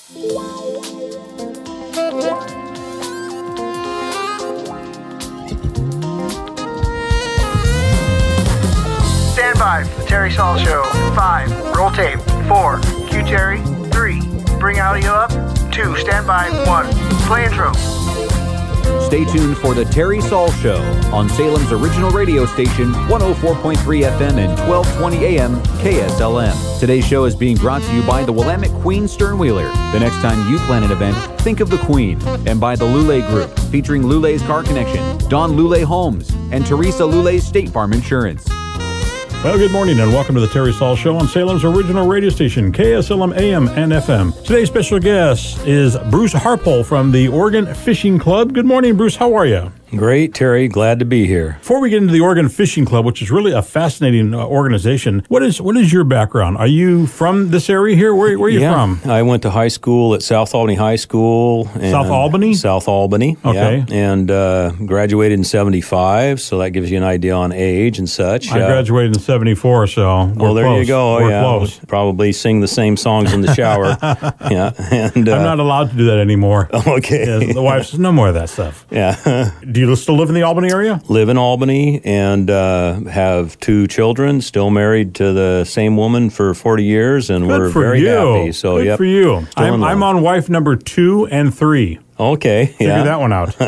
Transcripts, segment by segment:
Stand by for the Terry Saul Show. 5, roll tape. 4, cue Terry. 3, bring audio up. 2, stand by. 1, play intro. Stay tuned for the Terry Saul Show on Salem's original radio station, 104.3 FM and 1220 AM KSLM. Today's show is being brought to you by the Willamette Queen Sternwheeler. The next time you plan an event, think of the Queen. And by the Lulay Group, featuring Lulay's Car Connection, Don Lulay Homes, and Teresa Lulay's State Farm Insurance. Well, good morning and welcome to the Terry Saul Show on Salem's original radio station, KSLM AM and FM. Today's special guest is Bruce Harpole from the Oregon Fishing Club. Good morning, Bruce. How are you? Great, Terry. Glad to be here. Before we get into the Oregon Fishing Club, which is really a fascinating organization, what is your background? Are you from this area here? Where are you from? I went to high school at South Albany High School. South Albany? South Albany, okay. Yeah. And graduated in 75, so that gives you an idea on age and such. I graduated in 74, so we're there close. You go. We're yeah. close. Probably sing the same songs in the shower. Yeah. And I'm not allowed to do that anymore. Okay. Yeah, the wife says, no more of that stuff. Yeah. Do you still live in the Albany area? Live in Albany and have 2 children, still married to the same woman for 40 years, and we're very happy. So, Good for you. I'm on wife number 2 and 3. Okay, Figure that one out.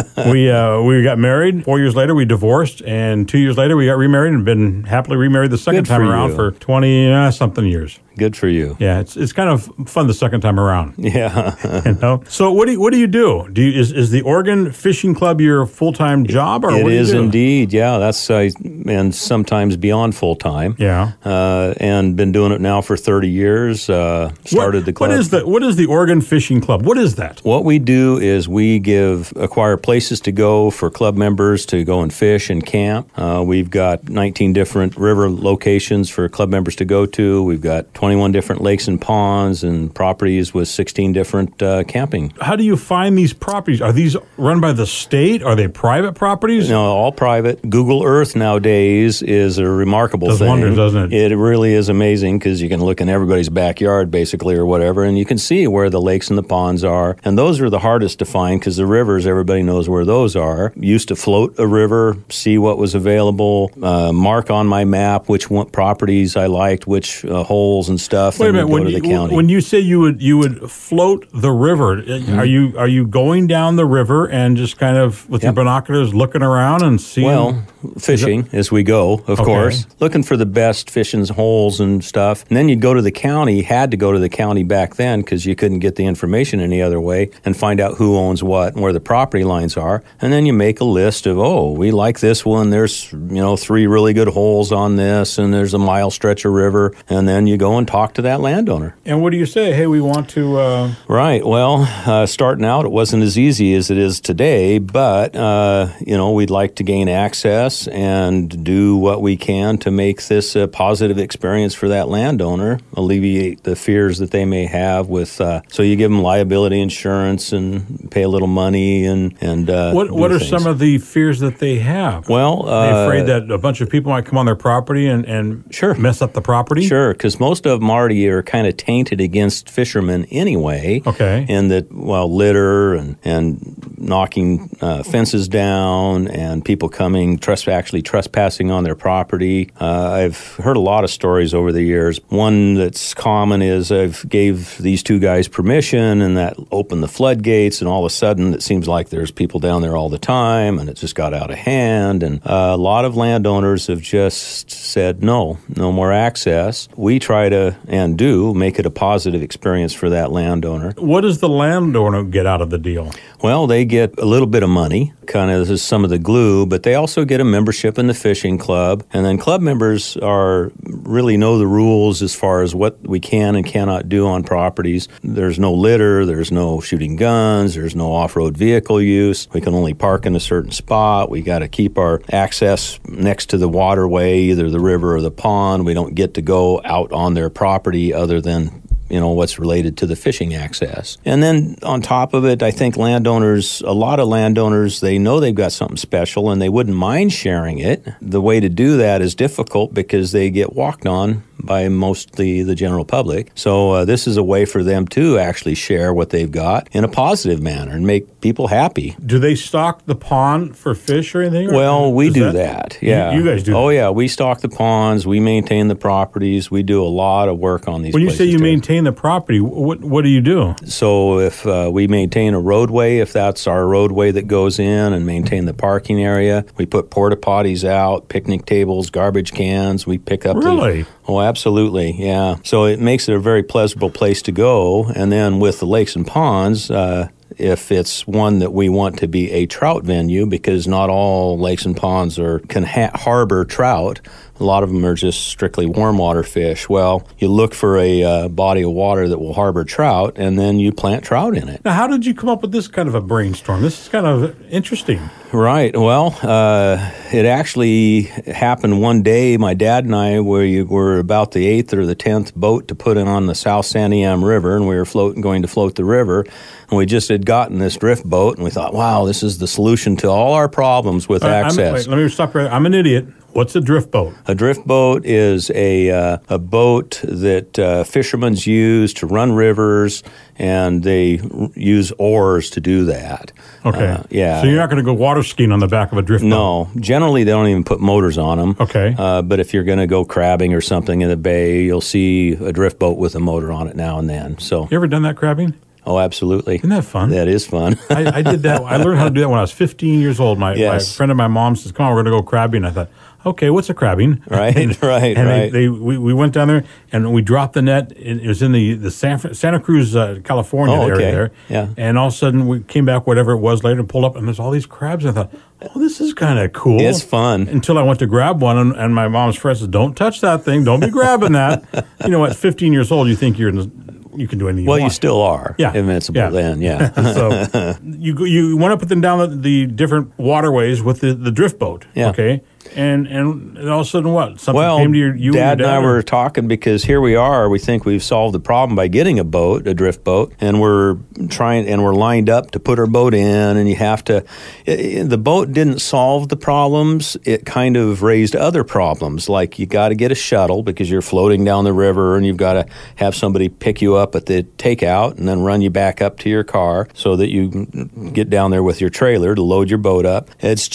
We got married. 4 years later, we divorced, and 2 years later, we got remarried and been happily remarried the second time around for 20-something years. Good for you. Yeah, it's kind of fun the second time around. Yeah. You know? So what do you do? Is the Oregon Fishing Club your full-time job, or it what do you is do? Indeed. Yeah, that's and sometimes beyond full time. Yeah. And been doing it now for 30 years. Started the club. What is the Oregon Fishing Club? What is that? What we do is we acquire places to go for club members to go and fish and camp. We've got 19 different river locations for club members to go to. We've got 21 different lakes and ponds and properties with 16 different camping. How do you find these properties? Are these run by the state? Are they private properties? No, all private. Google Earth nowadays is a remarkable thing. Does wonders, doesn't it? It really is amazing because you can look in everybody's backyard, basically, or whatever, and you can see where the lakes and the ponds are. And those are the hardest to find because the rivers, everybody knows where those are. Used to float a river, see what was available, mark on my map which properties I liked, which holes and stuff. Wait a minute. When you say you would float the river, are you going down the river and just kind of with your binoculars looking around and seeing? Well, fishing as we go, of course, looking for the best fishing holes and stuff. And then you'd go to the county. Had to go to the county back then because you couldn't get the information any other way and find out who owns what and where the property lines are. And then you make a list of, we like this one. There's 3 really good holes on this, and there's a mile stretch of river. And then you go and talk to that landowner. And what do you say? Hey, we want to... Right. Well, starting out, it wasn't as easy as it is today, but, we'd like to gain access and do what we can to make this a positive experience for that landowner, alleviate the fears that they may have with... so you give them liability insurance and pay a little money and what are some of the fears that they have? Well... They're afraid that a bunch of people might come on their property and mess up the property? Sure, because most of them already are kind of tainted against fishermen anyway. Okay. In that, litter and knocking fences down and people coming, actually trespassing on their property. I've heard a lot of stories over the years. One that's common is I've gave these 2 guys permission and that opened the floodgates, and all of a sudden it seems like there's people down there all the time and it just got out of hand. And a lot of landowners have just said, no more access. We try to, and do, make it a positive experience for that landowner. What does the landowner get out of the deal? Well, they get a little bit of money, kind of as some of the glue, but they also get a membership in the fishing club. And then club members really know the rules as far as what we can and cannot do on properties. There's no litter, there's no shooting guns, there's no off-road vehicle use. We can only park in a certain spot. We got to keep our access next to the waterway, either the river or the pond. We don't get to go out on their property other than what's related to the fishing access. And then on top of it, I think a lot of landowners, they know they've got something special and they wouldn't mind sharing it. The way to do that is difficult because they get walked on by mostly the general public. So this is a way for them to actually share what they've got in a positive manner and make people happy. Do they stock the pond for fish or anything? Well, we do that. Yeah. You guys do Oh, that? yeah. We stock the ponds. We maintain the properties. We do a lot of work on these When you places say you too. maintain the property, what do you do? So if we maintain a roadway, if that's our roadway that goes in, and maintain the parking area, we put porta potties out, picnic tables, garbage cans. We pick up Really? Oh, absolutely, yeah. So it makes it a very pleasurable place to go. And then with the lakes and ponds, if it's one that we want to be a trout venue, because not all lakes and ponds can harbor trout. A lot of them are just strictly warm water fish. Well, you look for a body of water that will harbor trout, and then you plant trout in it. Now, how did you come up with this kind of a brainstorm? This is kind of interesting. Right. Well, it actually happened one day. My dad and I were about the 8th or the 10th boat to put in on the South Santiam River, and we were going to float the river. And we just had gotten this drift boat, and we thought, wow, this is the solution to all our problems with access. Let me stop right. I'm an idiot. What's a drift boat? A drift boat is a boat that fishermen use to run rivers, and they use oars to do that. Okay. Yeah. So you're not going to go water skiing on the back of a drift boat? No. Generally, they don't even put motors on them. Okay. But if you're going to go crabbing or something in the bay, you'll see a drift boat with a motor on it now and then. So. You ever done that crabbing? Oh, absolutely. Isn't that fun? That is fun. I did that. I learned how to do that when I was 15 years old. My friend of my mom says, come on, we're going to go crabbing. I thought, okay, what's a crabbing? Right, right. We went down there, and we dropped the net. It was in the Santa Cruz, California area there. Yeah. And all of a sudden, we came back, whatever it was later, and pulled up, and there's all these crabs. And I thought, oh, this is kind of cool. It's fun. Until I went to grab one, and my mom's friend says, don't touch that thing. Don't be grabbing that. You know, at 15 years old, you think you can do anything you want. Well, you still are invincible then, yeah. So you went up and down the different waterways with the drift boat, okay? And all of a sudden, what? Something came to you Dad and I or? were talking, because here we are. We think we've solved the problem by getting a drift boat, and we're lined up to put our boat in. And you have to. The boat didn't solve the problems. It kind of raised other problems, like you got to get a shuttle because you're floating down the river, and you've got to have somebody pick you up at the takeout and then run you back up to your car so that you can get down there with your trailer to load your boat up. It's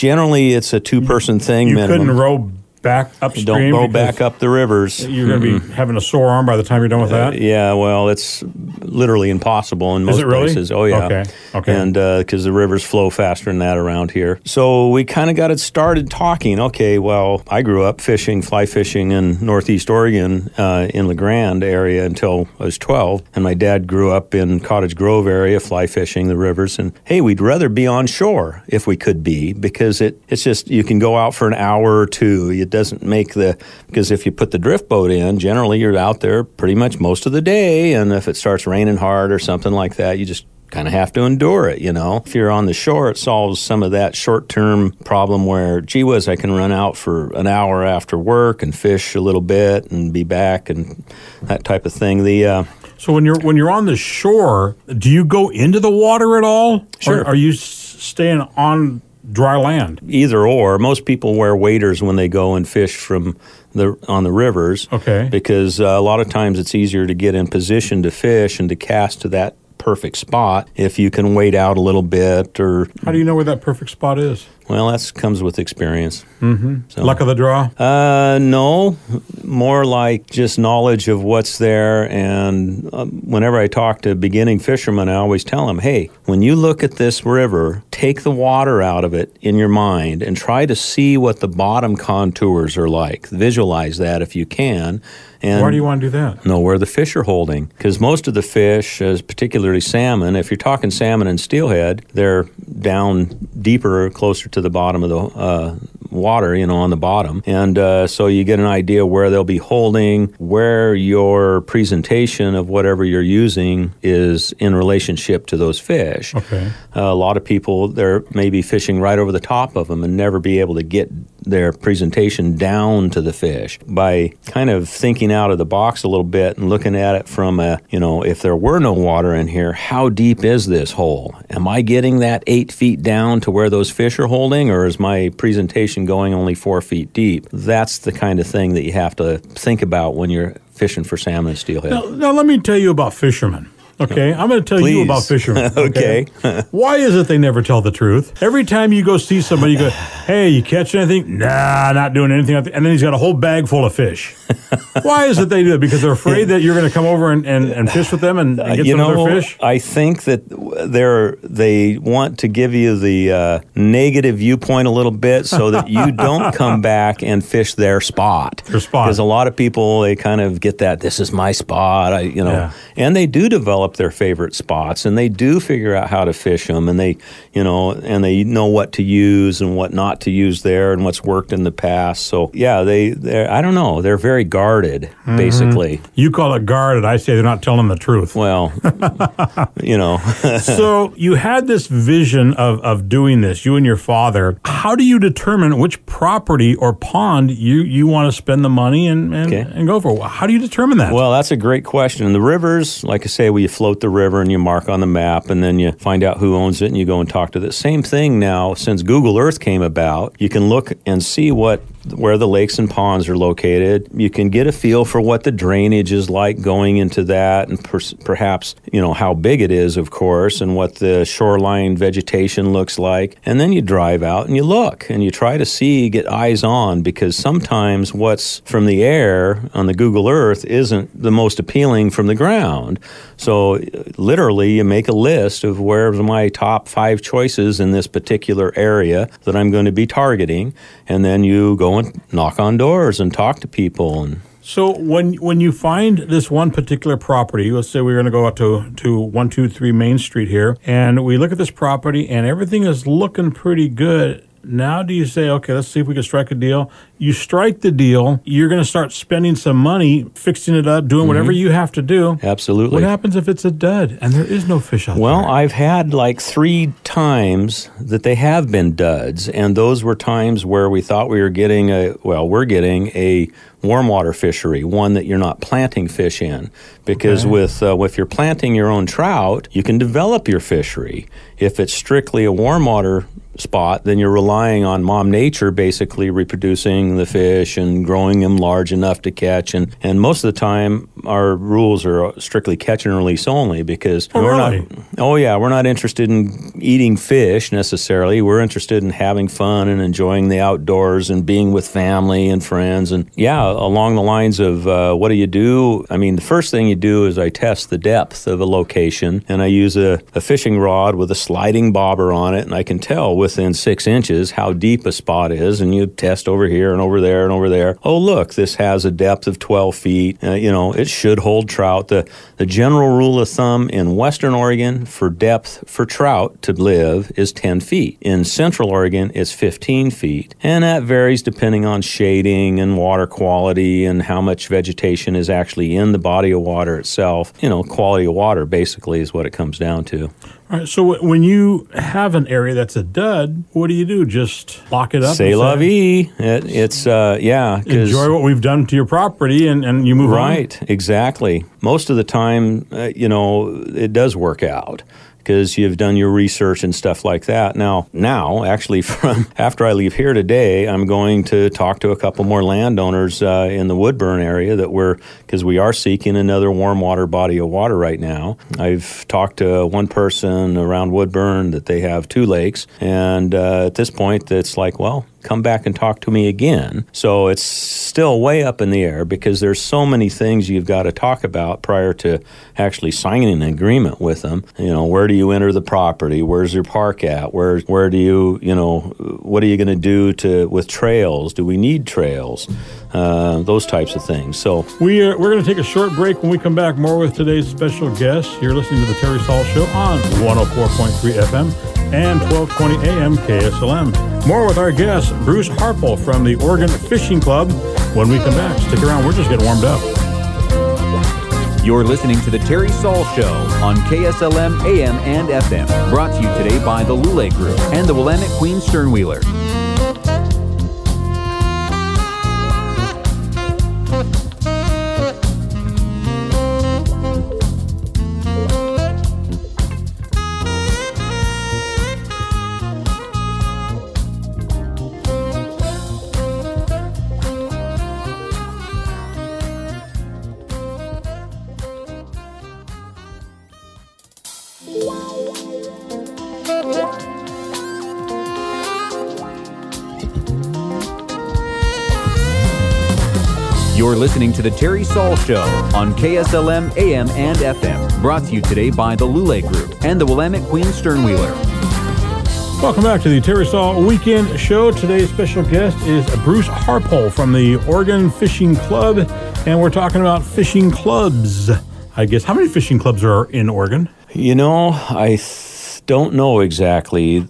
a two-person thing. You couldn't row back upstream. Don't row back up the rivers. You're going to be having a sore arm by the time you're done with that? Yeah, well, it's literally impossible in most Is it really? places. Oh, yeah. Okay. And because the rivers flow faster than that around here. So we kind of got it started talking. Okay, well, I grew up fly fishing in Northeast Oregon in La Grande area until I was 12. And my dad grew up in Cottage Grove area, fly fishing the rivers. And, hey, we'd rather be on shore if we could be, because it's just, you can go out for an hour or two. It doesn't make because if you put the drift boat in, generally you're out there pretty much most of the day, and if it starts raining hard or something like that, you just kind of have to endure it, you know. If you're on the shore, it solves some of that short-term problem where, gee whiz, I can run out for an hour after work and fish a little bit and be back and that type of thing. So when you're on the shore, do you go into the water at all? Sure. Or are you staying on dry land? Either or. Most people wear waders when they go and fish on the rivers. Okay. Because a lot of times it's easier to get in position to fish and to cast to that perfect spot if you can wade out a little bit. Or how do you know where that perfect spot is? Well, that comes with experience. Mm-hmm. So. Luck of the draw? No, more like just knowledge of what's there. And whenever I talk to beginning fishermen, I always tell them, hey, when you look at this river, take the water out of it in your mind and try to see what the bottom contours are like. Visualize that if you can. And why do you want to do that? Know where the fish are holding. Because most of the fish, particularly salmon, if you're talking salmon and steelhead, they're down deeper, closer to the bottom of the water, on the bottom. And so you get an idea where they'll be holding, where your presentation of whatever you're using is in relationship to those fish. Okay. A lot of people, they're maybe fishing right over the top of them and never be able to get their presentation down to the fish by kind of thinking out of the box a little bit and looking at it from if there were no water in here, how deep is this hole? Am I getting that 8 feet down to where those fish are holding, or is my presentation going only 4 feet deep? That's the kind of thing that you have to think about when you're fishing for salmon and steelhead. Now let me tell you about fishermen. Okay, I'm going to tell you about fishermen. Okay. Why is it they never tell the truth? Every time you go see somebody, you go, hey, you catch anything? Nah, not doing anything. And then he's got a whole bag full of fish. Why is it they do it? Because they're afraid that you're going to come over and fish with them and get some of their fish? I think that they want to give you the negative viewpoint a little bit so that you don't come back and fish their spot. Their spot. Because a lot of people, they kind of get that, this is my spot, and they do develop their favorite spots, and they do figure out how to fish them, and they know what to use and what not to use there and what's worked in the past. So yeah, I don't know, they're very guarded, basically. You call it guarded. I say they're not telling the truth. Well, So you had this vision of doing this, you and your father. How do you determine which property or pond you want to spend the money and go for? How do you determine that? Well, that's a great question. And the rivers, like I say, we float the river and you mark on the map, and then you find out who owns it and you go and talk to the same thing now. Since Google Earth came about, you can look and see where the lakes and ponds are located. You can get a feel for what the drainage is like going into that, and perhaps, how big it is, of course, and what the shoreline vegetation looks like. And then you drive out and you look and you try to get eyes on, because sometimes what's from the air on the Google Earth isn't the most appealing from the ground. So literally you make a list of where's my top 5 choices in this particular area that I'm going to be targeting, and then you go and knock on doors and talk to people. And so when you find this one particular property, let's say we're going to go out to 123 Main Street here, and we look at this property and everything is looking pretty good. Now do you say, okay, let's see if we can strike a deal? You strike the deal, you're going to start spending some money, fixing it up, doing whatever you have to do. Absolutely. What happens if it's a dud and there is no fish out there? Well, I've had like 3 times that they have been duds, and those were times where we thought we were getting we're getting a warm water fishery, one that you're not planting fish in. Because if you're planting your own trout, you can develop your fishery. If it's strictly a warm water spot, then you're relying on Mom Nature basically reproducing the fish and growing them large enough to catch. And most of the time, our rules are strictly catch and release only, because we're not interested in eating fish necessarily. We're interested in having fun and enjoying the outdoors and being with family and friends. And along the lines of what do you do? I mean, the first thing you do is I test the depth of a location, and I use a fishing rod with a sliding bobber on it, and I can tell within 6 inches how deep a spot is, and you test over here and over there and over there. Oh, look, this has a depth of 12 feet. It should hold trout. The general rule of thumb in Western Oregon for depth for trout to live is 10 feet. In Central Oregon, it's 15 feet, and that varies depending on shading and water quality and how much vegetation is actually in the body of water itself. Quality of water basically is what it comes down to. All right, so when you have an area that's a dud, what do you do? Just lock it up? C'est la vie. Enjoy what we've done to your property and you move on? Right, exactly. Most of the time, it does work out, because you've done your research and stuff like that. Now, actually, from after I leave here today, I'm going to talk to a couple more landowners in the Woodburn area because we are seeking another warm water body of water right now. I've talked to one person around Woodburn that they have 2 lakes, and at this point, it's like, well, come back and talk to me again. So it's still way up in the air, because there's so many things you've got to talk about prior to actually signing an agreement with them. Where do you enter the property? Where's your park at? Where do you, what are you going to do with trails? Do we need trails? Those types of things. So we're going to take a short break. When we come back, more with today's special guest. You're listening to the Terry Saul Show on 104.3 FM and 1220 AM KSLM. More with our guest, Bruce Harpel from the Oregon Fishing Club, when we come back. Stick around. We're just getting warmed up. You're listening to the Terry Saul Show on KSLM AM and FM. Brought to you today by the Lule Group and the Willamette Queen Sternwheeler. You're listening to The Terry Saul Show on KSLM AM and FM. Brought to you today by the Lule Group and the Willamette Queen Sternwheeler. Welcome back to the Terry Saul Weekend Show. Today's special guest is Bruce Harpole from the Oregon Fishing Club, and we're talking about fishing clubs. I guess, how many fishing clubs are in Oregon? You know, I don't know exactly.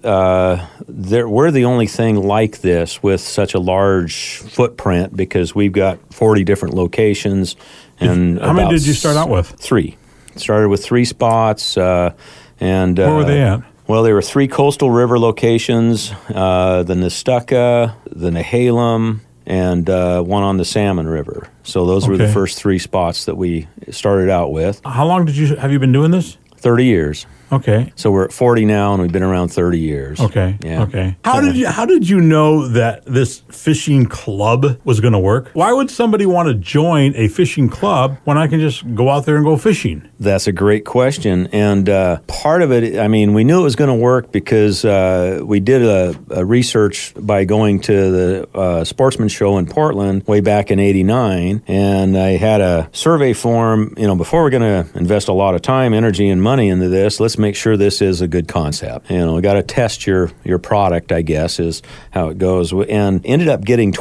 We're the only thing like this with such a large footprint because we've got 40 different locations. And how many did you start out with? 3. Started with 3 spots. Where were they at? Well, there were 3 coastal river locations, the Nestucca, the Nehalem, and one on the Salmon River. So those were the first 3 spots that we started out with. How long have you been doing this? 30 years. Okay. So we're at 40 now, and we've been around 30 years. Okay. Yeah. Okay. How did you know that this fishing club was going to work? Why would somebody want to join a fishing club when I can just go out there and go fishing? That's a great question. And part of it, I mean, we knew it was going to work because we did a research by going to the Sportsman Show in Portland way back in '89. And I had a survey form, before we're going to invest a lot of time, energy, and money into this, let's make sure this is a good concept. We got to test your product, I guess, is how it goes. And ended up getting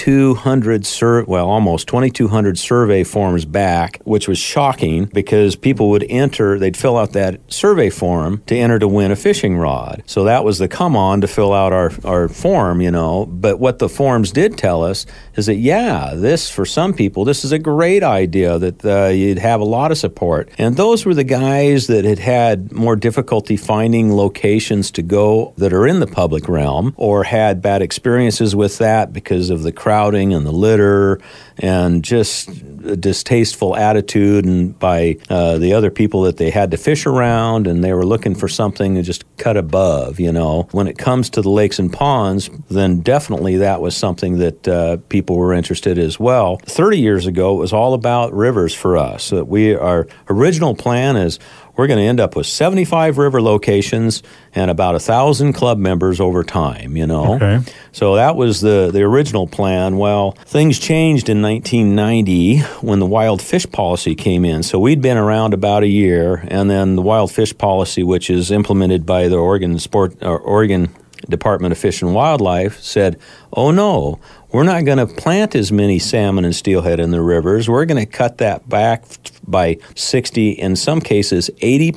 2,200 almost 2,200 survey forms back, which was shocking because people would they'd fill out that survey form to enter to win a fishing rod. So that was the come on to fill out our form, But what the forms did tell us is that, for some people, this is a great idea, that you'd have a lot of support. And those were the guys that had more difficulty finding locations to go that are in the public realm or had bad experiences with that because of the crowding and the litter and just a distasteful attitude and by the other people that they had to fish around, and they were looking for something to just cut above, When it comes to the lakes and ponds, then definitely that was something that people were interested in as well. 30 years ago, it was all about rivers for us. Our original plan is we're going to end up with 75 river locations and about 1,000 club members over time, Okay. So that was the original plan. Well, things changed in 1990 when the wild fish policy came in. So we'd been around about a year, and then the wild fish policy, which is implemented by the Oregon Department of Fish and Wildlife, said, oh no, we're not going to plant as many salmon and steelhead in the rivers. We're going to cut that back by 60, in some cases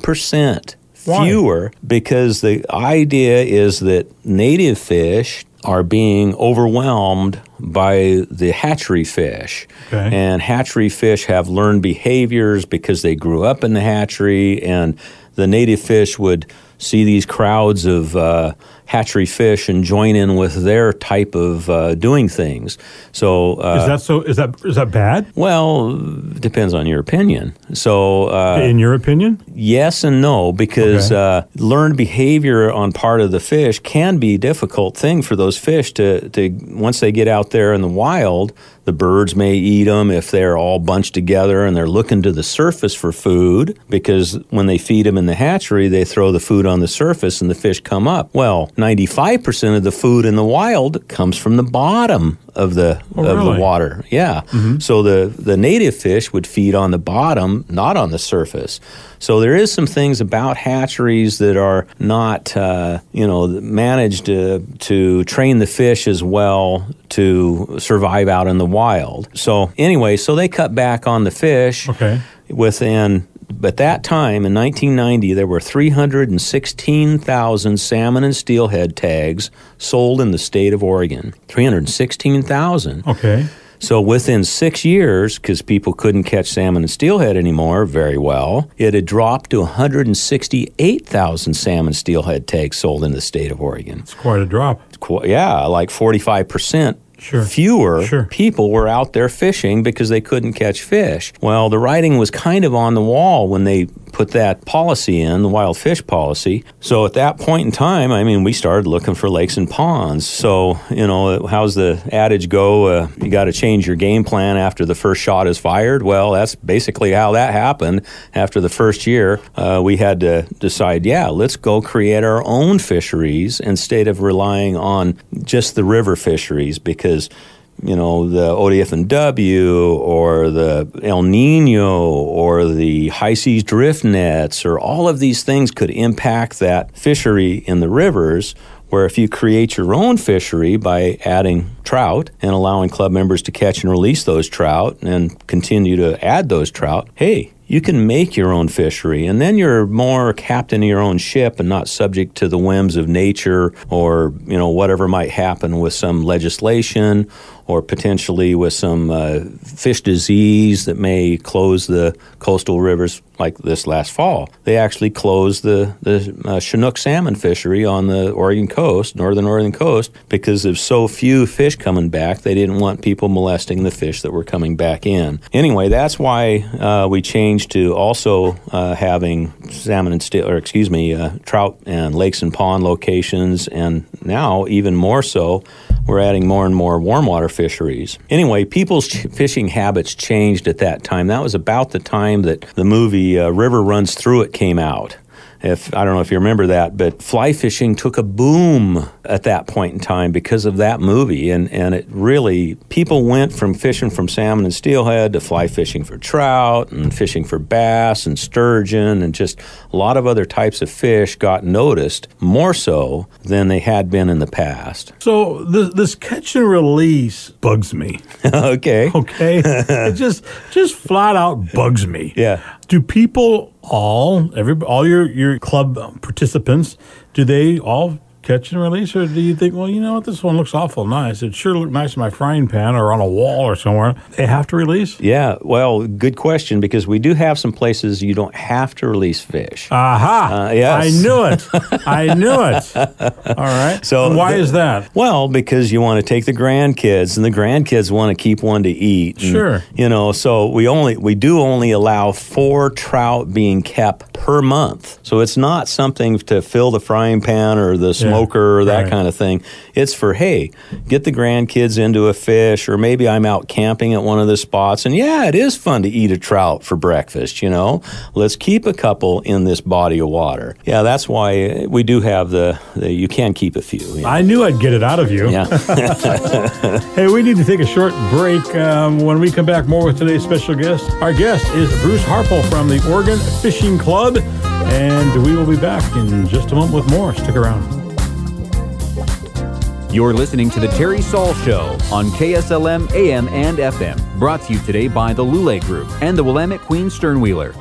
80% fewer. Why? Because the idea is that native fish are being overwhelmed by the hatchery fish. Okay. And hatchery fish have learned behaviors because they grew up in the hatchery, and the native fish would see these crowds of hatchery fish and join in with their type of doing things. So is that bad? Well, depends on your opinion. So in your opinion? Yes and no, because learned behavior on part of the fish can be a difficult thing for those fish to once they get out there in the wild. The birds may eat them if they're all bunched together and they're looking to the surface for food, because when they feed them in the hatchery, they throw the food on the surface and the fish come up. Well, 95% of the food in the wild comes from the bottom of the water. Yeah. Mm-hmm. So the native fish would feed on the bottom, not on the surface. So there is some things about hatcheries that are not, managed to train the fish as well to survive out in the wild. So anyway, they cut back on the fish. Okay. At that time, in 1990, there were 316,000 salmon and steelhead tags sold in the state of Oregon. 316,000. Okay. So within 6 years, because people couldn't catch salmon and steelhead anymore very well, it had dropped to 168,000 salmon steelhead tags sold in the state of Oregon. It's quite a drop. Yeah, like 45%. Fewer people were out there fishing because they couldn't catch fish. Well, the writing was kind of on the wall when they put that policy in, the wild fish policy. So at that point in time, I mean, we started looking for lakes and ponds. So, how's the adage go? You got to change your game plan after the first shot is fired. Well, that's basically how that happened. After the first year, we had to decide, let's go create our own fisheries instead of relying on just the river fisheries, because the ODF&W or the El Nino or the high seas drift nets or all of these things could impact that fishery in the rivers, where if you create your own fishery by adding trout and allowing club members to catch and release those trout and continue to add those trout, hey, you can make your own fishery, and then you're more captain of your own ship and not subject to the whims of nature or, whatever might happen with some legislation or potentially with some fish disease that may close the coastal rivers like this last fall. They actually closed the Chinook salmon fishery on the Oregon coast, northern Oregon coast, because of so few fish coming back. They didn't want people molesting the fish that were coming back in. Anyway, that's why we changed to also having trout and lakes and pond locations, and now even more so, we're adding more and more warm water fisheries. Anyway, people's fishing habits changed at that time. That was about the time that the movie River Runs Through It came out. I don't know if you remember that, but fly fishing took a boom at that point in time because of that movie. And it really, people went from fishing from salmon and steelhead to fly fishing for trout and fishing for bass and sturgeon, and just a lot of other types of fish got noticed more so than they had been in the past. So this catch and release bugs me. Okay. It just flat out bugs me. Yeah. Do people all your club participants, do they all catch and release, or do you think, well, you know what, this one looks awful nice. It sure looked nice in my frying pan or on a wall or somewhere. They have to release? Yeah, well, good question, because we do have some places you don't have to release fish. Aha! Yes. I knew it. All right. So why is that? Well, because you want to take the grandkids, and the grandkids want to keep one to eat. And, sure. So we do only allow 4 trout being kept per month. So it's not something to fill the frying pan or the smoker or that kind of thing. It's for, hey, get the grandkids into a fish, or maybe I'm out camping at one of the spots, and it is fun to eat a trout for breakfast, Let's keep a couple in this body of water. Yeah, that's why we do have the you can keep a few. I knew I'd get it out of you. Yeah. Hey, we need to take a short break. When we come back, more with today's special guest. Our guest is Bruce Harpel from the Oregon Fishing Club, and we will be back in just a moment with more. Stick around. You're listening to The Terry Saul Show on KSLM AM and FM, brought to you today by the Lule Group and the Willamette Queen Sternwheeler.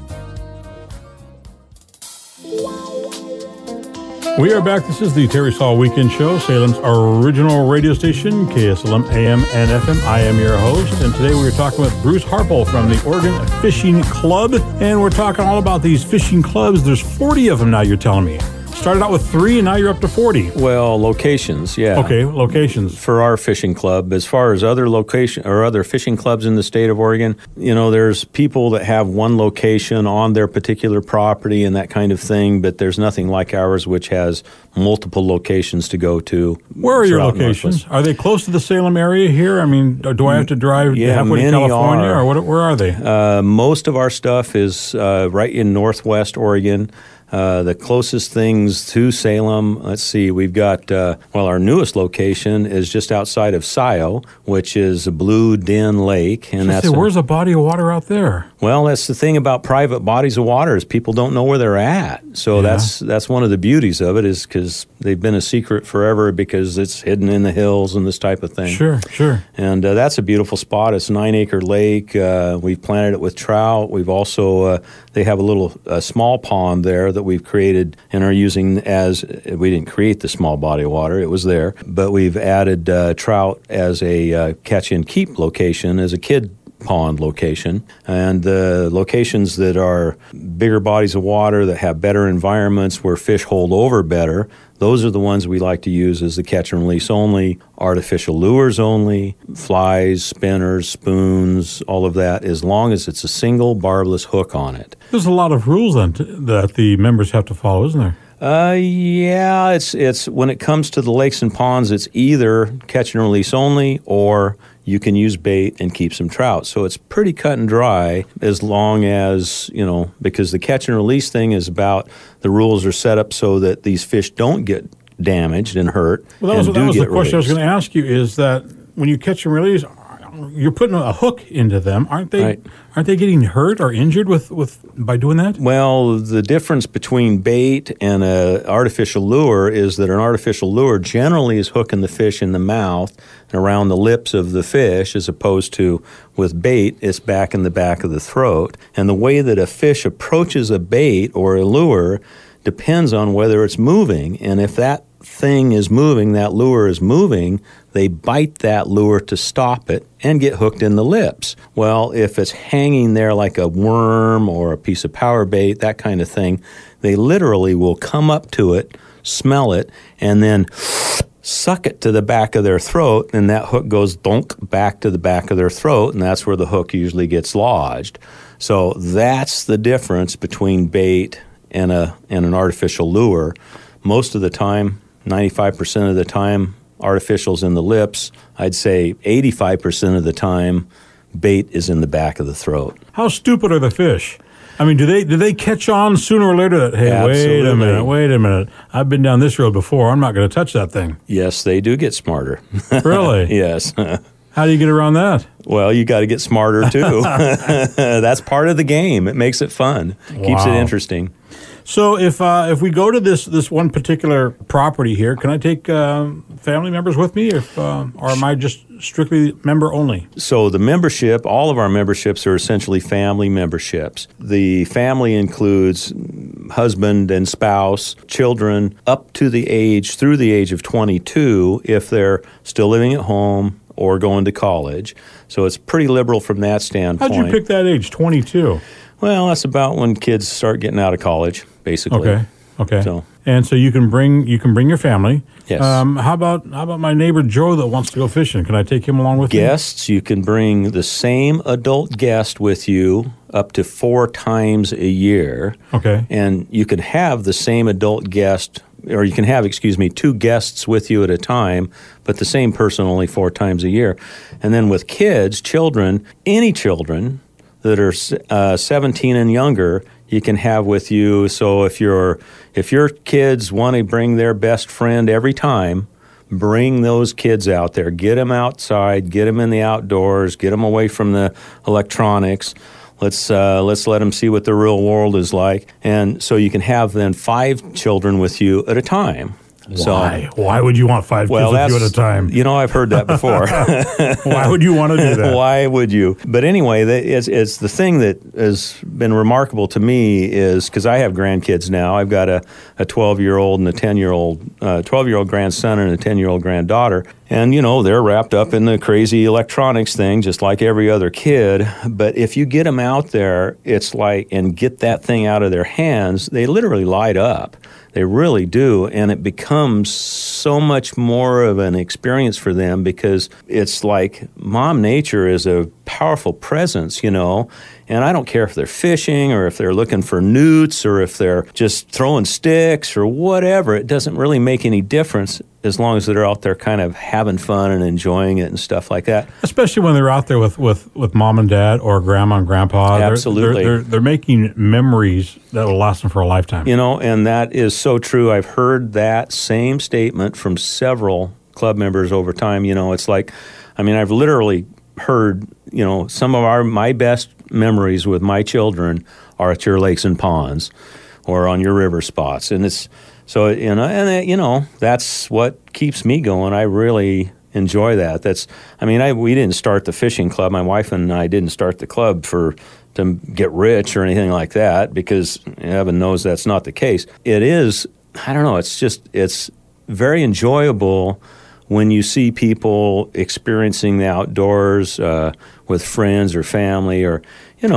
We are back. This is the Terry Saul Weekend Show, Salem's original radio station, KSLM AM and FM. I am your host, and today we are talking with Bruce Harpel from the Oregon Fishing Club, and we're talking all about these fishing clubs. There's 40 of them now, you're telling me. Started out with 3, and now you're up to 40. Well, locations, yeah. Okay, locations. For our fishing club, as far as other other fishing clubs in the state of Oregon, there's people that have one location on their particular property and that kind of thing, but there's nothing like ours, which has multiple locations to go to. Where are your locations? Are they close to the Salem area here? I mean, do I have to drive halfway to California, or where are they? Most of our stuff is right in northwest Oregon. The closest things to Salem, let's see, we've got, our newest location is just outside of Scio, which is a Blue Den Lake. And where's a body of water out there? Well, that's the thing about private bodies of water, is people don't know where they're at. So that's one of the beauties of it, is because they've been a secret forever because it's hidden in the hills and this type of thing. Sure. And that's a beautiful spot. It's a 9-acre lake. We've planted it with trout. We've also, they have a small pond there that we've created and are using we didn't create the small body of water, it was there, but we've added trout as a catch and keep location. As a kid pond location. And the locations that are bigger bodies of water that have better environments where fish hold over better, those are the ones we like to use as the catch and release only, artificial lures only, flies, spinners, spoons, all of that, as long as it's a single barbless hook on it. There's a lot of rules then that the members have to follow, isn't there? Yeah, it's when it comes to the lakes and ponds, it's either catch and release only or you can use bait and keep some trout. So it's pretty cut and dry as long as, because the catch and release thing is about the rules are set up so that these fish don't get damaged and hurt. Well, that was the question I was going to ask you, is that when you catch and release, you're putting a hook into them, aren't they? Right. Aren't they getting hurt or injured by doing that? Well, the difference between bait and an artificial lure is that an artificial lure generally is hooking the fish in the mouth and around the lips of the fish, as opposed to with bait, it's back in the back of the throat. And the way that a fish approaches a bait or a lure depends on whether it's moving. And if that thing is moving, that lure is moving, they bite that lure to stop it and get hooked in the lips. Well, if it's hanging there like a worm or a piece of power bait, that kind of thing, they literally will come up to it, smell it, and then suck it to the back of their throat, and that hook goes donk back to the back of their throat, and that's where the hook usually gets lodged. So that's the difference between bait and an artificial lure. Most of the time, 95% of the time, artificial's in the lips. I'd say 85% of the time, bait is in the back of the throat. How stupid are the fish? I mean, do they catch on sooner or later that, hey, Absolutely. wait a minute, I've been down this road before, I'm not going to touch that thing? Yes, they do get smarter. Really? Yes. How do you get around that? Well, you got to get smarter too. That's part of the game. It makes it fun. Keeps it interesting. So if we go to this one particular property here, can I take family members with me, or am I just strictly member only? So the membership, all of our memberships are essentially family memberships. The family includes husband and spouse, children up to through the age of 22 if they're still living at home or going to college. So it's pretty liberal from that standpoint. How'd you pick that age, 22? Well, that's about when kids start getting out of college, basically. Okay. So you can bring your family. Yes. How about my neighbor Joe that wants to go fishing? Can I take him along with me? Guests, you can bring the same adult guest with you up to 4 times a year. Okay. And you can have the same adult guest, or you can have, 2 guests with you at a time, but the same person only 4 times a year. And then with children, any children that are 17 and younger, you can have with you. So if your kids want to bring their best friend every time, bring those kids out there. Get them outside. Get them in the outdoors. Get them away from the electronics. Let's let them see what the real world is like. And so you can have then 5 children with you at a time. Why? Why would you want 5 kids with you at a time? I've heard that before. Why would you want to do that? Why would you? But anyway, it's the thing that has been remarkable to me is, because I have grandkids now. I've got a 12-year-old and a 10-year-old, 12-year-old grandson and a 10-year-old granddaughter. And, they're wrapped up in the crazy electronics thing, just like every other kid. But if you get them out there, it's like, and get that thing out of their hands, they literally light up. They really do, and it becomes so much more of an experience for them because it's like Mom Nature is a powerful presence, and I don't care if they're fishing or if they're looking for newts or if they're just throwing sticks or whatever. It doesn't really make any difference as long as they're out there kind of having fun and enjoying it and stuff like that. Especially when they're out there with mom and dad or grandma and grandpa. Absolutely. They're making memories that will last them for a lifetime. And that is so true. I've heard that same statement from several club members over time. It's like, I've literally heard, some of my best memories with my children are at your lakes and ponds or on your river spots. And it's, so, that's what keeps me going. I really enjoy that. We didn't start the fishing club. My wife and I didn't start the club to get rich or anything like that, because heaven knows that's not the case. It is, it's very enjoyable when you see people experiencing the outdoors with friends or family, or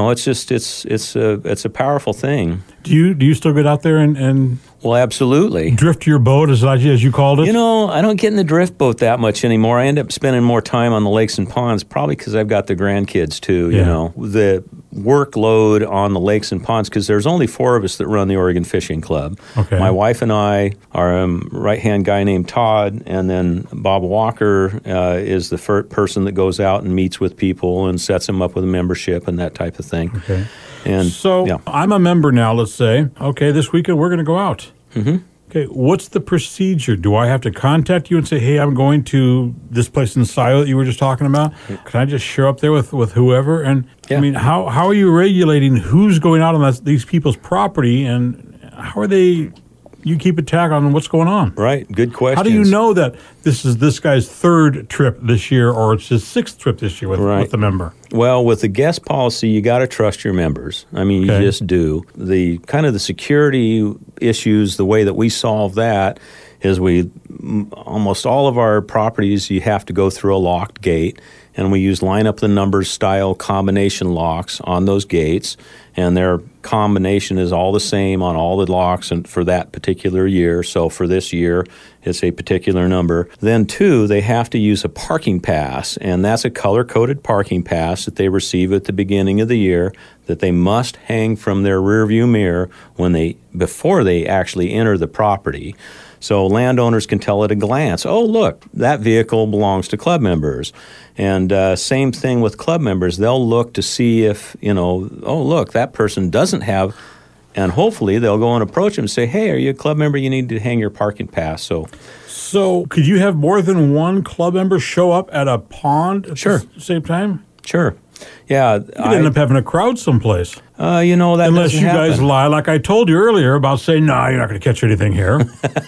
it's a powerful thing. Do you still get out there and Well, absolutely. drift your boat, as you called it? I don't get in the drift boat that much anymore. I end up spending more time on the lakes and ponds, probably because I've got the grandkids too. Yeah. The workload on the lakes and ponds, because there's only 4 of us that run the Oregon Fishing Club. Okay. My wife and I, our right-hand guy named Todd, and then Bob Walker is the person that goes out and meets with people and sets them up with a membership and that type of thing. Okay. And So yeah. I'm a member now, let's say. Okay, this weekend we're going to go out. Mm-hmm. Okay, what's the procedure? Do I have to contact you and say, hey, I'm going to this place in Silo that you were just talking about? Can I just show up there with whoever? And Yeah. I mean, how are you regulating who's going out on these people's property, and how are you keep a tag on what's going on? Right, good question. How do you know that this is this guy's 3rd trip this year, or it's his 6th trip this year with the member? Well, with the guest policy, you got to trust your members. I mean, Okay. you just do. The kind of the security issues, the way that we solve that is almost all of our properties, you have to go through a locked gate, and we use line up the numbers style combination locks on those gates, and their combination is all the same on all the locks and for that particular year. So for this year, it's a particular number. Then 2, they have to use a parking pass, and that's a color-coded parking pass that they receive at the beginning of the year that they must hang from their rearview mirror before they actually enter the property. So landowners can tell at a glance, oh, look, that vehicle belongs to club members. And same thing with club members. They'll look to see if, oh, look, that person doesn't have, and hopefully they'll go and approach them and say, hey, are you a club member? You need to hang your parking pass. So could you have more than one club member show up at a pond at Sure. the same time? Sure. Yeah. You'd end up having a crowd someplace. That Unless doesn't you happen. guys lie, like I told you earlier about saying, no, you're not going to catch anything here.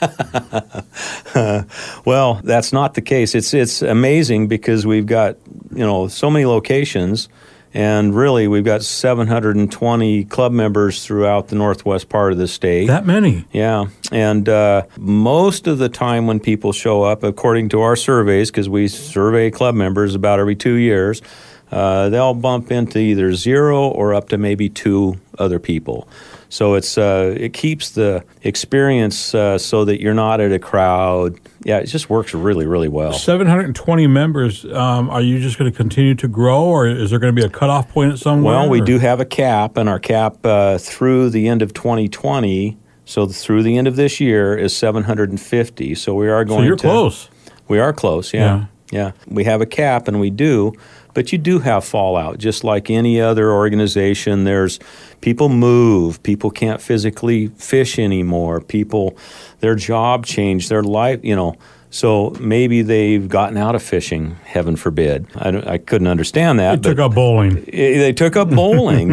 Well, that's not the case. It's amazing because we've got, so many locations, and really we've got 720 club members throughout the northwest part of the state. That many? Yeah, and most of the time when people show up, according to our surveys, because we survey club members about every 2 years, they'll bump into either 0 or up to maybe 2 other people. So it keeps the experience so that you're not at a crowd. Yeah, it just works really, really well. 720 members. Are you just going to continue to grow, or is there going to be a cutoff point at somewhere? Well, we do have a cap, and our cap through the end of 2020, so through the end of this year, is 750. So we are going So you're close. We are close, yeah. We have a cap, and we do. But you do have fallout, just like any other organization. There's people move, people can't physically fish anymore, their job changed, their life, so maybe they've gotten out of fishing, heaven forbid. I couldn't understand that. They took up bowling. They took up bowling,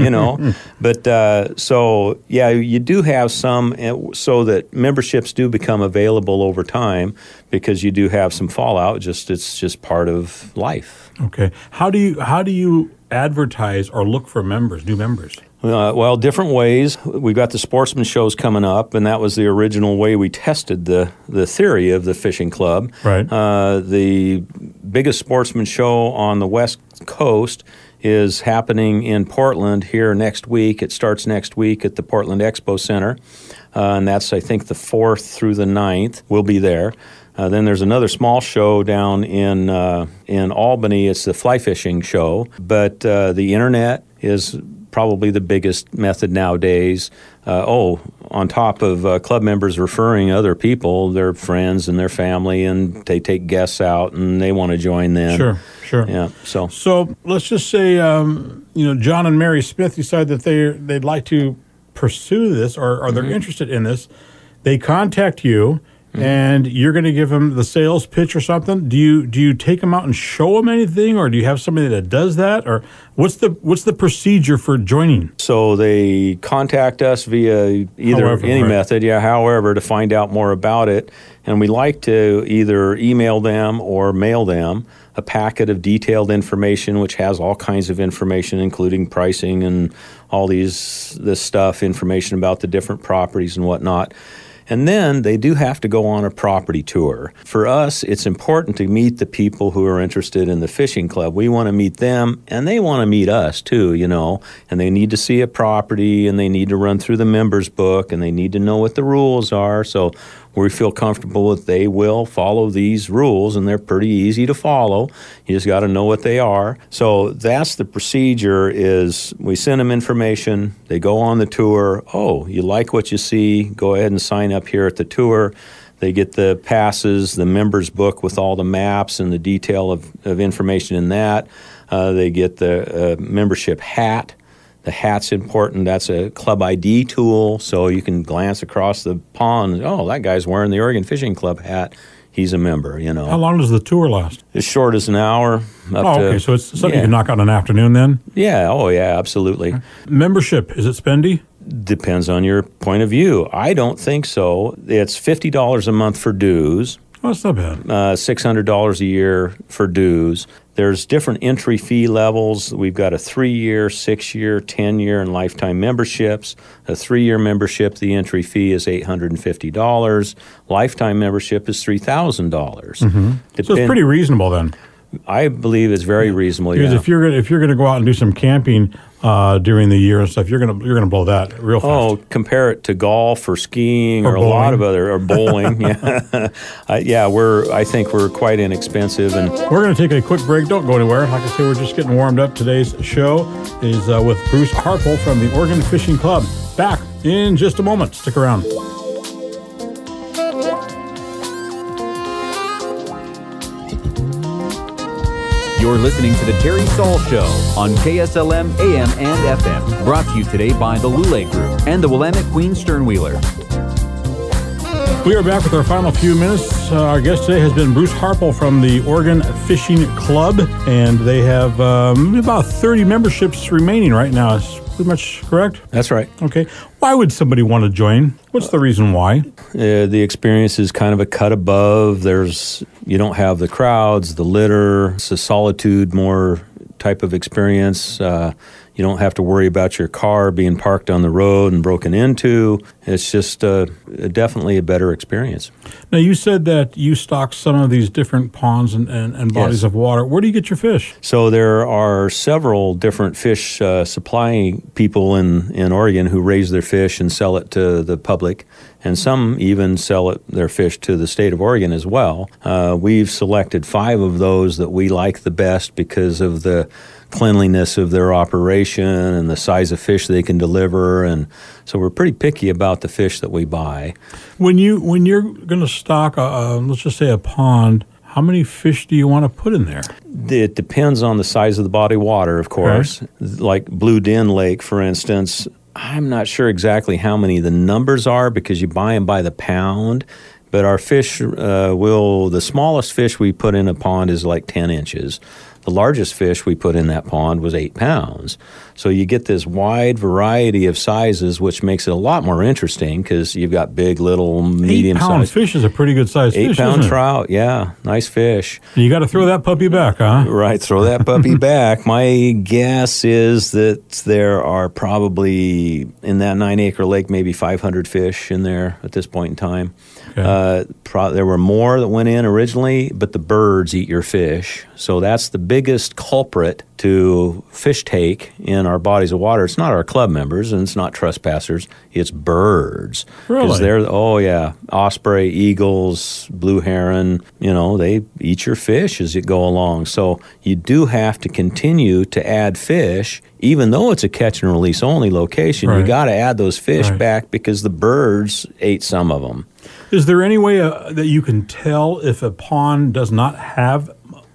But so, yeah, you do have some, so that memberships do become available over time because you do have some fallout. It's just part of life. Okay. How do you advertise or look for new members? Well, different ways. We've got the sportsman shows coming up, and that was the original way we tested the theory of the fishing club. Right. The biggest sportsman show on the West Coast is happening in Portland here next week. It starts next week at the Portland Expo Center, and that's, I think, the 4th through the 9th. We'll be there. Then there's another small show down in Albany. It's the fly fishing show, but the internet is probably the biggest method nowadays. On top of club members referring other people, their friends and their family, and they take guests out and they want to join them. Sure. Yeah. So let's just say, John and Mary Smith decide that they'd like to pursue this, or they're interested in this. They contact you. And you're going to give them the sales pitch or something. Do you take them out and show them anything, or do you have somebody that does that, or what's the procedure for joining? So they contact us via any method, however, to find out more about it. And we like to either email them or mail them a packet of detailed information, which has all kinds of information, including pricing and all this stuff, information about the different properties and whatnot. And then they do have to go on a property tour. For us, it's important to meet the people who are interested in the fishing club. We want to meet them, and they want to meet us too, and they need to see a property, and they need to run through the members book, and they need to know what the rules are. So we feel comfortable that they will follow these rules, and they're pretty easy to follow. You just got to know what they are. So that's the procedure. Is we send them information, they go on the tour. Oh, you like what you see, go ahead and sign up here at the tour. They get the passes, the members book with all the maps and the detail of information in that. They get the membership hat. The hat's important. That's a club ID tool, so you can glance across the pond and, oh, that guy's wearing the Oregon Fishing Club hat. He's a member, How long does the tour last? As short as an hour. Okay, so it's something you can knock out in an afternoon then? Yeah, absolutely. Okay. Membership, is it spendy? Depends on your point of view. I don't think so. It's $50 a month for dues. Oh, that's not bad. $600 a year for dues. There's different entry fee levels. We've got a 3-year, 6-year, 10-year, and lifetime memberships. A 3-year membership, the entry fee is $850. Lifetime membership is $3,000. Mm-hmm. So it's pretty reasonable then. I believe it's very reasonable. Because if you're going to go out and do some camping during the year and stuff, you're gonna blow that real fast. Oh, compare it to golf or skiing or bowling. A lot of other or bowling. I think we're quite inexpensive, and we're going to take a quick break. Don't go anywhere. Like I say, we're just getting warmed up. Today's show is with Bruce Harpole from the Oregon Fishing Club. Back in just a moment. Stick around. You're listening to The Terry Saul Show on KSLM AM and FM. Brought to you today by the Lule Group and the Willamette Queen Sternwheeler. We are back with our final few minutes. Our guest today has been Bruce Harpole from the Oregon Fishing Club, and they have about 30 memberships remaining right now. Is pretty much correct? That's right. Okay. Why would somebody want to join? What's the reason why? The experience is kind of a cut above. You don't have the crowds, the litter. It's a solitude more type of experience. You don't have to worry about your car being parked on the road and broken into. It's just definitely a better experience. Now, you said that you stock some of these different ponds and bodies of water. Where do you get your fish? So there are several different fish supplying people in Oregon who raise their fish and sell it to the public, and some even sell their fish to the state of Oregon as well. We've selected 5 of those that we like the best because of the cleanliness of their operation and the size of fish they can deliver, and so we're pretty picky about the fish that we buy. When you're going to stock let's just say a pond, how many fish do you want to put in there? It depends on the size of the body of water, of course. Okay. Like Blue Den Lake, for instance, I'm not sure exactly how many the numbers are because you buy them by the pound. But our fish the smallest fish we put in a pond is like 10 inches. The largest fish we put in that pond was 8 pounds. So you get this wide variety of sizes, which makes it a lot more interesting because you've got big, little, medium-sized. 8-pound fish is a pretty good size fish, 8-pound trout, yeah, nice fish. You got to throw that puppy back, huh? Right, throw that puppy back. My guess is that there are probably, in that 9-acre lake, maybe 500 fish in there at this point in time. Okay. There were more that went in originally, but the birds eat your fish. So that's the biggest culprit to fish take in our bodies of water. It's not our club members and it's not trespassers. It's birds. Really? They're, osprey, eagles, blue heron, they eat your fish as you go along. So you do have to continue to add fish. Even though it's a catch and release only location, right. You got to add those fish back because the birds ate some of them. Is there any way that you can tell if a pond does not have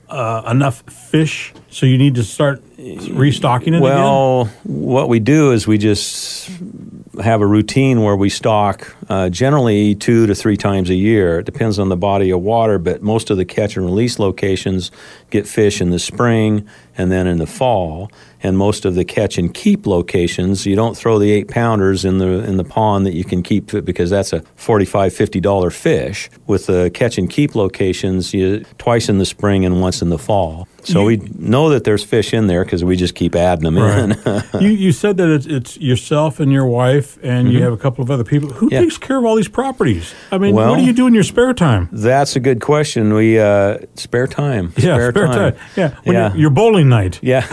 enough fish, so you need to start restocking it again? Well, what we do is we just have a routine where we stock generally 2 to 3 times a year. It depends on the body of water, but most of the catch and release locations get fish in the spring and then in the fall. And most of the catch and keep locations, you don't throw the 8-pounders in the pond that you can keep because that's a $45, $50 fish. With the catch and keep locations, twice in the spring and once in the fall. So we know that there's fish in there because we just keep adding them in. You said that it's yourself and your wife, and you have a couple of other people. Who takes care of all these properties? I mean, Well, what do you do in your spare time? That's a good question. We spare time. Yeah, spare time. Yeah, when Yeah. your bowling night. Yeah.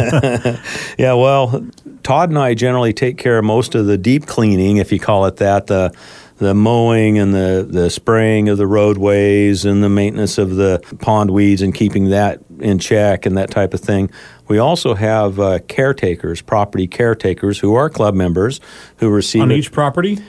Yeah, well, Todd and I generally take care of most of the deep cleaning, if you call it that, the mowing and the spraying of the roadways and the maintenance of the pond weeds and keeping that in check and that type of thing. We also have caretakers, property caretakers, who are club members who receive On each property?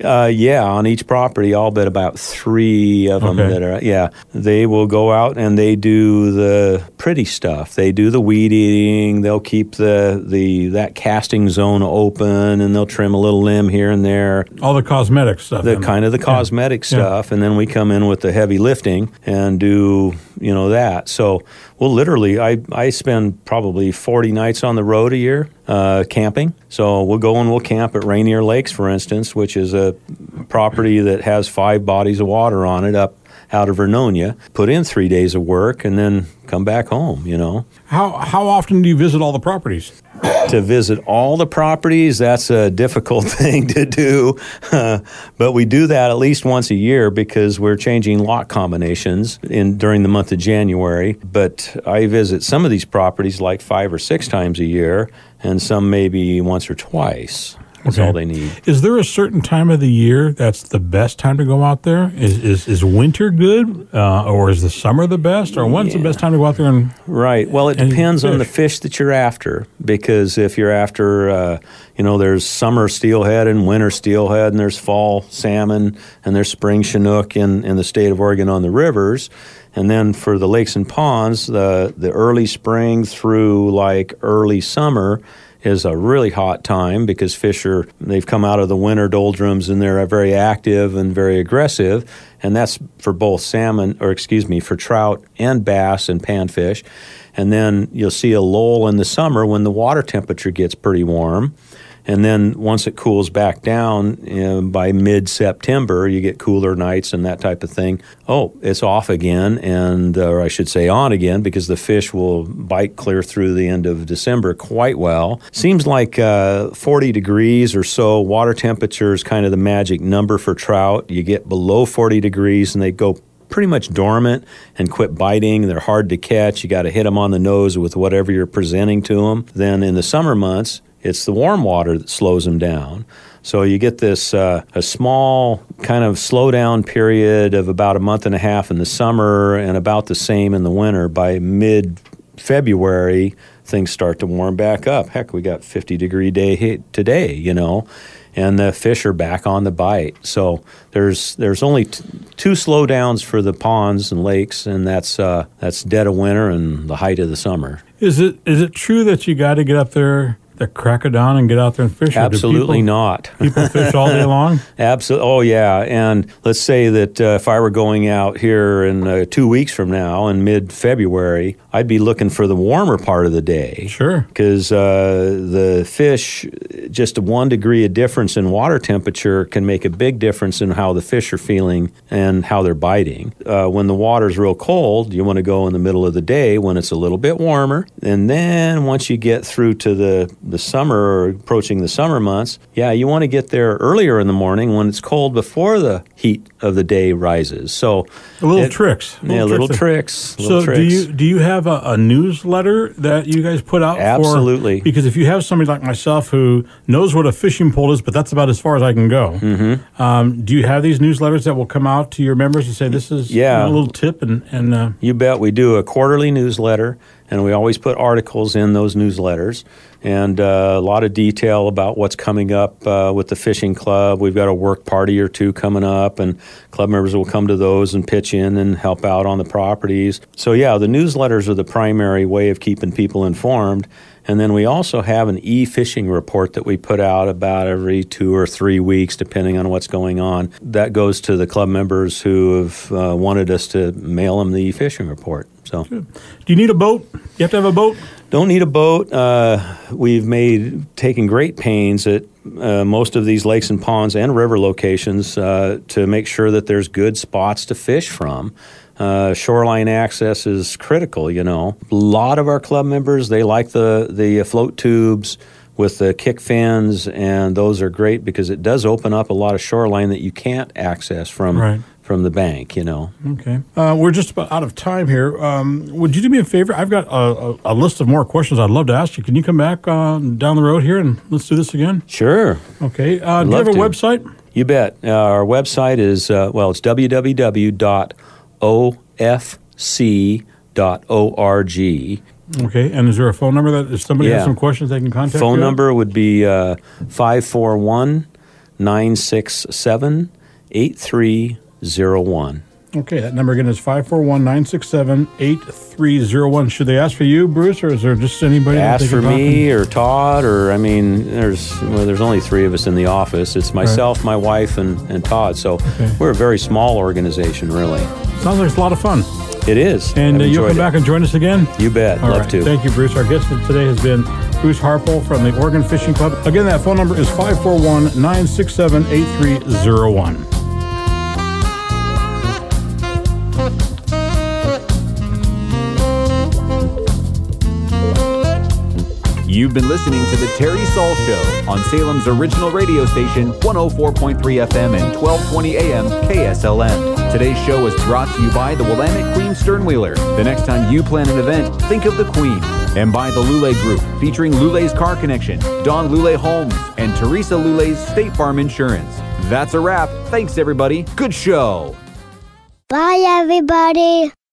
on each property, all but about 3 of them Okay. that are, they will go out and they do the pretty stuff. They do the weed eating. They'll keep that casting zone open, and they'll trim a little limb here and there. All the cosmetic stuff. The kind of the cosmetic stuff, and then we come in with the heavy lifting and do that. So we'll literally, I spend probably 40 nights on the road a year camping. So we'll go and we'll camp at Rainier Lakes, for instance, which is a property that has 5 bodies of water on it up out of Vernonia. Put in 3 days of work and then come back home. How often do you visit all the properties? To visit all the properties, that's a difficult thing to do. But we do that at least once a year because we're changing lot combinations during the month of January. But I visit some of these properties like 5 or 6 times a year, and some maybe once or twice. That's all they need. Is there a certain time of the year that's the best time to go out there? Is winter good, or is the summer the best, or when's the best time to go out there and Right. Well, it and depends on the fish? fish that you're after, because if you're after, there's summer steelhead and winter steelhead, and there's fall salmon, and there's spring chinook in the state of Oregon on the rivers. And then for the lakes and ponds, the early spring through like early summer is a really hot time because they've come out of the winter doldrums and they're very active and very aggressive. And that's for both for trout and bass and panfish. And then you'll see a lull in the summer when the water temperature gets pretty warm. And then once it cools back down, by mid-September, you get cooler nights and that type of thing. Oh, it's off again, or I should say on again, because the fish will bite clear through the end of December quite well. Seems like 40 degrees or so water temperature is kind of the magic number for trout. You get below 40 degrees and they go pretty much dormant and quit biting. They're hard to catch. You got to hit them on the nose with whatever you're presenting to them. Then in the summer months, it's the warm water that slows them down. So you get this a small kind of slow down period of about a month and a half in the summer and about the same in the winter. By mid-February, things start to warm back up. Heck, we got 50-degree day today, and the fish are back on the bite. So there's only 2 slowdowns for the ponds and lakes, and that's dead of winter and the height of the summer. Is it true that you got to get up there the crack of dawn and get out there and fish? Absolutely not. People fish all day long? Absolutely. Oh, yeah. And let's say that if I were going out here in 2 weeks from now in mid-February, I'd be looking for the warmer part of the day. Sure. Because the fish, just a 1 degree of difference in water temperature can make a big difference in how the fish are feeling and how they're biting. When the water's real cold, you want to go in the middle of the day when it's a little bit warmer. And then once you get through to the summer or approaching the summer months, you want to get there earlier in the morning when it's cold before the heat of the day rises. So little tricks. Little tricks. So do you have a newsletter that you guys put out? Absolutely. Because if you have somebody like myself who knows what a fishing pole is, but that's about as far as I can go, do you have these newsletters that will come out to your members and say this is a little tip? And you bet. We do a quarterly newsletter, and we always put articles in those newsletters and a lot of detail about what's coming up with the fishing club. We've got a work party or 2 coming up, and club members will come to those and pitch in and help out on the properties. So, the newsletters are the primary way of keeping people informed. And then we also have an e-fishing report that we put out about every 2 or 3 weeks, depending on what's going on. That goes to the club members who have wanted us to mail them the e-fishing report. So, do you need a boat? You have to have a boat? Don't need a boat. We've taken great pains at most of these lakes and ponds and river locations to make sure that there's good spots to fish from. Shoreline access is critical, A lot of our club members, they like the float tubes. with the kick fans, and those are great because it does open up a lot of shoreline that you can't access from the bank, you know. Okay. We're just about out of time here. Would you do me a favor? I've got a list of more questions I'd love to ask you. Can you come back down the road here and let's do this again? Sure. Okay. Do you have a website? You bet. Our website is, it's www.ofc.org. Okay. And is there a phone number that if somebody has some questions, they can contact you? Phone number would be 541-967-8301. Okay, that number again is 541-967-8301. Should they ask for you, Bruce, or is there just anybody? Ask for me or Todd, or there's only three of us in the office. It's myself, my wife, and Todd. So we're a very small organization, really. Sounds like it's a lot of fun. It is. And you'll come back and join us again? You bet. Love to. Thank you, Bruce. Our guest today has been Bruce Harpole from the Oregon Fishing Club. Again, that phone number is 541-967-8301. You've been listening to The Terry Saul Show on Salem's original radio station, 104.3 FM and 1220 AM KSLM. Today's show was brought to you by the Willamette Queen Sternwheeler. The next time you plan an event, think of the Queen. And by the Lule Group, featuring Lule's Car Connection, Don Lule Homes, and Teresa Lule's State Farm Insurance. That's a wrap. Thanks, everybody. Good show. Bye, everybody.